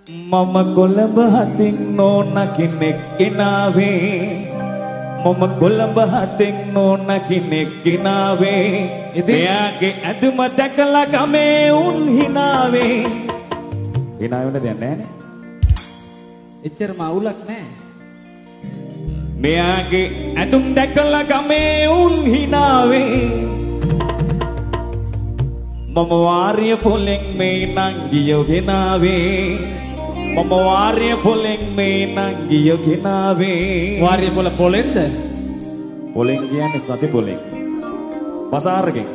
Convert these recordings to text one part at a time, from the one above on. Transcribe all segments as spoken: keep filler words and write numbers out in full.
මම කොළඹ හතින් නෝන කෙනෙක් ගෙනාවේ මම කොළඹ හතින් නෝන කෙනෙක් ගෙනාවේ එයාගේ ඇඳුම දැකලා ගමේ උන් හිනාවේ හිනා වෙන්න දෙයක් නැහැ නේ එච්චරම අවුලක් නැහැ මෙයාගේ ඇඳුම් දැකලා ගමේ උන් හිනාවේ මම වාරිය පොලෙන් මේ නංගියෝ ගෙනාවේ මම වාරිය පොලෙන් මේ නංගියෝ ගෙනාවේ වාරිය පොල පොලෙන්ද පොලෙන් කියන්නේ සති පොලෙන් බසාරකෙන්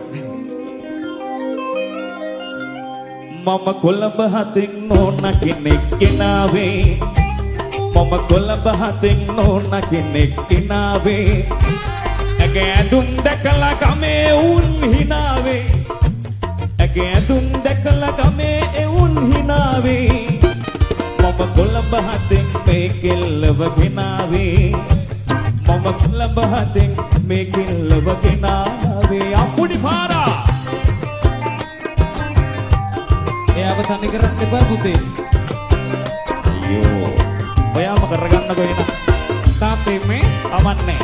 මම කොළඹ හතින් නෝන කෙනෙක් ගෙනාවේ මම කොළඹ හතින් නෝන කෙනෙක් ගෙනාවේ ඇගේ ඇඳුම් දැකලා ගමේ උන් හිනාවේ ඇගේ ඇඳුම් දැකලා ගමේ එවුන් හිනාවේ මම කොළඹ හතින් මේ කෙල්ලව ගෙනාවේ මම කොළඹ හතින් මේ කෙල්ලව ගෙනාවේ අපුඩි පාරා එයාව තනි කරන්න එපා පුතේ අයියෝ ඔයාම කරගන්නකෝ එන තාත්තේ මේ අමන්නේ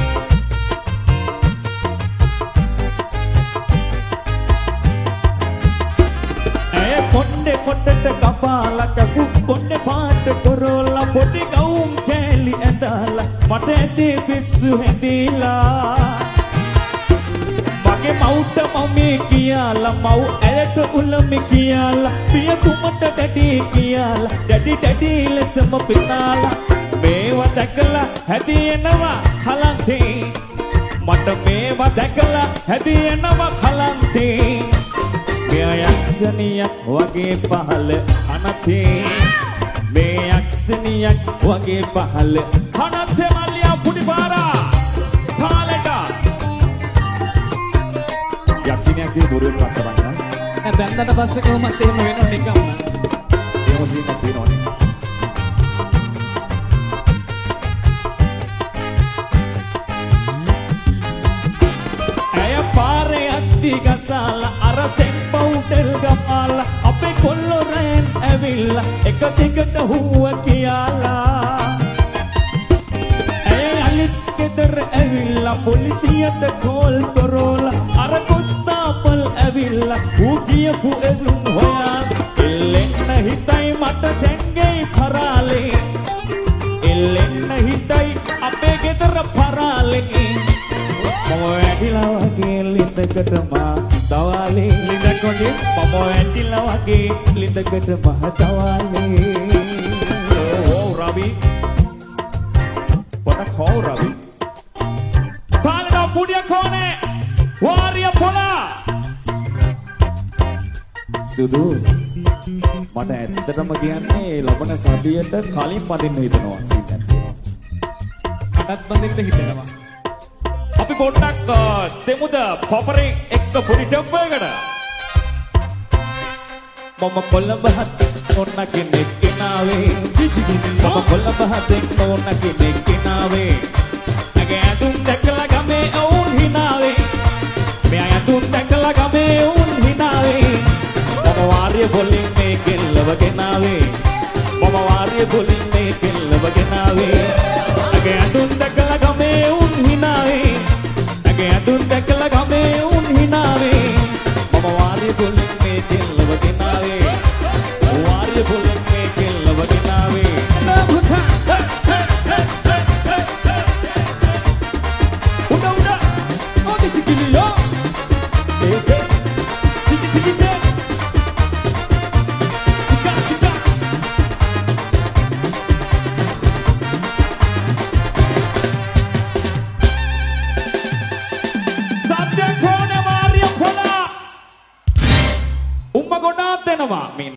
කොණ්ඩේ කොටට කපාලා කකු කොණ්ඩේ පාට කොරෝලා පොඩි ගවුම් කෑලි ඇඳලා මට ඇදී පිස්සු හැදිලා මගේ මවුට මමී කියලා මව් ඇයට උලමි කියලා පිය කුමට දැඩි කියලා දැඩි දැඩි ලෙසම පිනාලා මේවා දැකලා හැදිනවා කලන්තේ මට මේවා දැකලා හැදිනවා කලන්තේ මේ යක්ෂණියක් වගේ පහළ අනතේ මේ යක්ෂණියක් වගේ පහළ අනතේ මල්ලියා පුඩි පාරා තාලෙට යක්ෂණියක් කියන බොරුවෙන් වත් කරන්න ඈ බැන්දට පස්සේ කොහොමද එහෙම වෙනව නිකම්ම එහෙම සීනක් තියෙනවනේ ඇය පාරේ අත්ති ගසාලා අර පවුඩර් ගහලා අපේ කොල්ලෝ රෑන් ඇවිල්ලා එක දිගට හුව කියලා ඇය අලිත් ගෙදර ඇවිල්ලා පොලිසියට කෝල් කරෝලා අර කොස්තාපල් ඇවිල්ලා ඌ කියපු එවුන් හොයා එල්ලෙන්න හිතයි මට දැන්ගේ පරාලේ එල්ලෙන්න හිතයි අපේ ගෙදර පරාලේ මම ඇදිලා වගේ ලිඳකට මා තවාලේ ලිඳක් වගේ මම ඇදිලා වගේ ලිඳකට මා තවාලේ ඕ රවි පොඩක් හෝ රවි පාලන පුඩිය කෝනේ වාරිය පොලා සුදු මට ඇත්තටම කියන්නේ ලබන සතියට කලින් පදින්න හිතනවා සීතන් අටත් බඳින්න හිතනවා අපි පොඩ්ඩක් දෙමුද පොපරේ එක්ක පොඩි ටොප් එකකට මම කොළඹ හත් ඔන්න කෙනෙක් ගෙනාවේ මම කොළඹ හතෙන් ඔන්න කෙනෙක් ගෙනාවේ ඇගේ ඇඳුම් දැකලා ගමේ වුන් හිනාවේ මෙයා ඇඳුම් දැකලා ගමේ වුන් හිනාවේ මම වාරිය පොලින් මේ කෙල්ලව ගෙනාවේ මම වාරිය පොලින් මේ කෙල්ලව ගෙනාවේ ඇගේ ඇඳුම් දැකලා ගමේ වුන් හිනාවේ ඇඳුම් දැකලා ගමේ උන් හිනාවේ මම වාරිය පොලින් මේ කෙල්ලව ගෙනාවේ වාරිය පොලින් මේ කෙල්ලව ගෙනාවේ උඩ උඩ ඕකේ සිකිලියෝ ඒ සිකි සිකි සිකා සිකා උම්ම ගොඩාක් දෙනවා